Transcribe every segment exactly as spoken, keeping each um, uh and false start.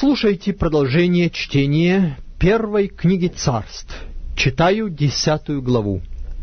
Слушайте продолжение чтения первой книги Царств. Читаю десятую главу.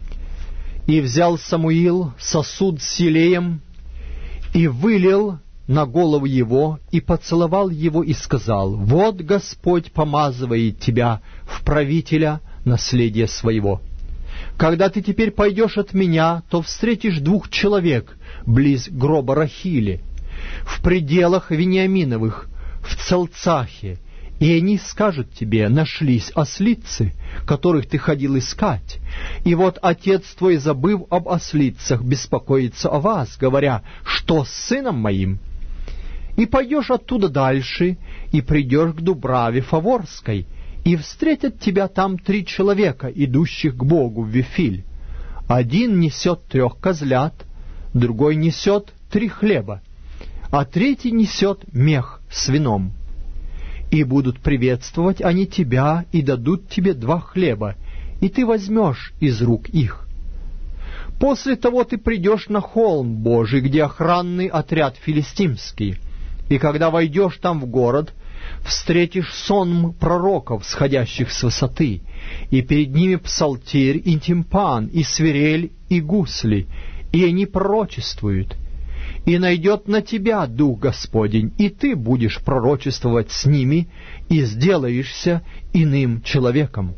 «И взял Самуил сосуд с елеем, и вылил на голову его, и поцеловал его, и сказал: Вот Господь помазывает тебя в правителя наследия своего. Когда ты теперь пойдешь от меня, то встретишь двух человек близ гроба Рахили, в пределах Вениаминовых, в Целцахе, и они скажут тебе: нашлись ослицы, которых ты ходил искать. И вот отец твой, забыв об ослицах, беспокоится о вас, говоря: что с сыном моим? И пойдешь оттуда дальше, и придешь к Дубраве Фаворской, и встретят тебя там три человека, идущих к Богу в Вифиль. Один несет трех козлят, другой несет три хлеба, а третий несет мех с вином. И будут приветствовать они тебя, и дадут тебе два хлеба, и ты возьмешь из рук их. После того ты придешь на холм Божий, где охранный отряд филистимский, и когда войдешь там в город, встретишь сонм пророков, сходящих с высоты, и перед ними псалтирь, и тимпан, и свирель, и гусли, и они пророчествуют. И найдет на тебя Дух Господень, и ты будешь пророчествовать с ними, и сделаешься иным человеком.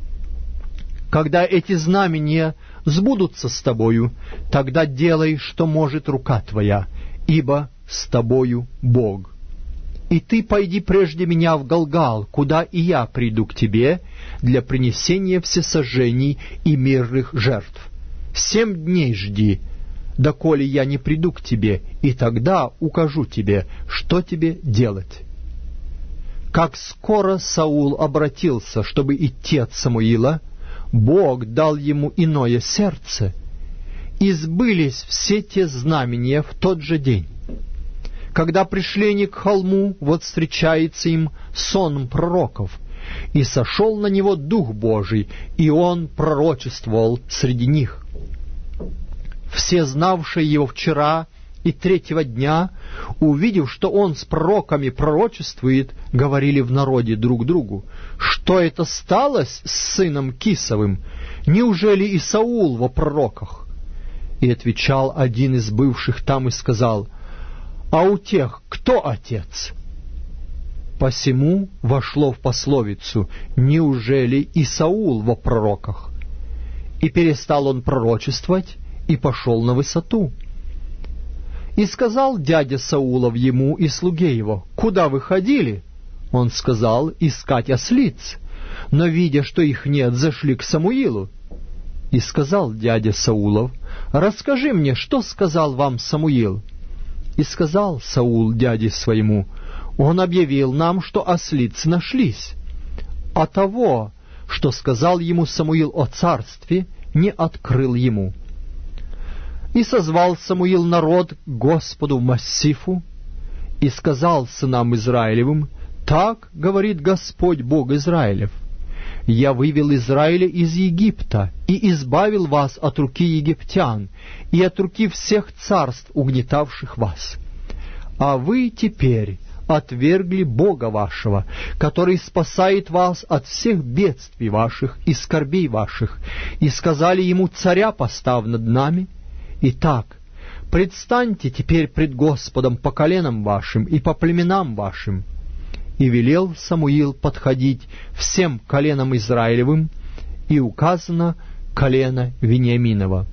Когда эти знамения сбудутся с тобою, тогда делай, что может рука твоя, ибо с тобою Бог. И ты пойди прежде меня в Галгал, куда и я приду к тебе для принесения всесожжений и мирных жертв. Семь дней жди, доколе я не приду к тебе, и тогда укажу тебе, что тебе делать». Как скоро Саул обратился, чтобы идти от Самуила, Бог дал ему иное сердце, и сбылись все те знамения в тот же день. Когда пришли они к холму, вот встречается им сон пророков, и сошел на него Дух Божий, и он пророчествовал среди них. Все, знавшие его вчера и третьего дня, увидев, что он с пророками пророчествует, говорили в народе друг другу: «Что это сталось с сыном Кисовым? Неужели и Саул во пророках?» И отвечал один из бывших там и сказал: «А у тех кто отец?» Посему вошло в пословицу: «Неужели и Саул во пророках?» И перестал он пророчествовать, и пошел на высоту. И сказал дядя Саулов ему и слуге его: «Куда вы ходили?» Он сказал: «Искать ослиц». Но, видя, что их нет, зашли к Самуилу. И сказал дядя Саулов: «Расскажи мне, что сказал вам Самуил?» И сказал Саул дяде своему: «Он объявил нам, что ослицы нашлись». А того, что сказал ему Самуил о царстве, не открыл ему. И созвал Самуил народ к Господу в Массифу, и сказал сынам Израилевым: «Так говорит Господь Бог Израилев: Я вывел Израиля из Египта и избавил вас от руки египтян и от руки всех царств, угнетавших вас. А вы теперь отвергли Бога вашего, который спасает вас от всех бедствий ваших и скорбей ваших, и сказали ему: царя поставь над нами. Итак, предстаньте теперь пред Господом по коленам вашим и по племенам вашим». И велел Самуил подходить всем коленам Израилевым, и указано колено Вениаминова.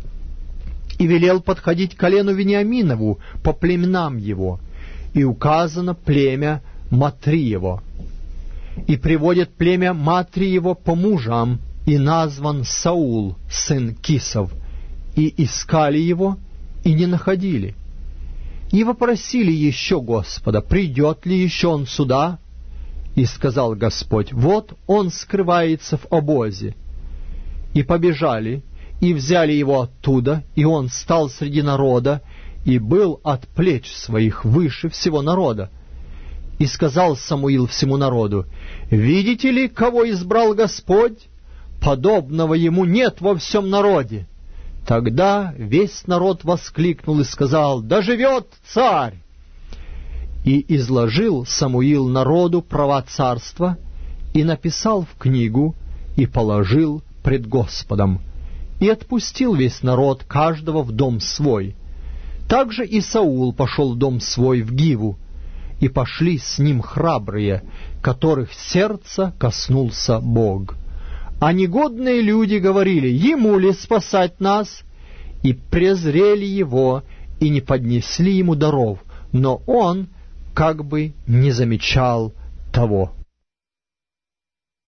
И велел подходить колену Вениаминову по племенам его, и указано племя Матриево. И приводят племя Матриево по мужам, и назван Саул, сын Кисов, и искали его, и не находили. И вопросили еще Господа: придет ли еще он сюда? И сказал Господь: вот он скрывается в обозе. И побежали, и взяли его оттуда, и он стал среди народа, и был от плеч своих выше всего народа. И сказал Самуил всему народу: видите ли, кого избрал Господь? Подобного ему нет во всем народе. Тогда весь народ воскликнул и сказал: да живет царь! И изложил Самуил народу права царства, и написал в книгу, и положил пред Господом, и отпустил весь народ каждого в дом свой. Также и Саул пошел в дом свой в Гиву, и пошли с ним храбрые, которых сердца коснулся Бог. А негодные люди говорили: ему ли спасать нас? И презрели его, и не поднесли ему даров, но он как бы не замечал того.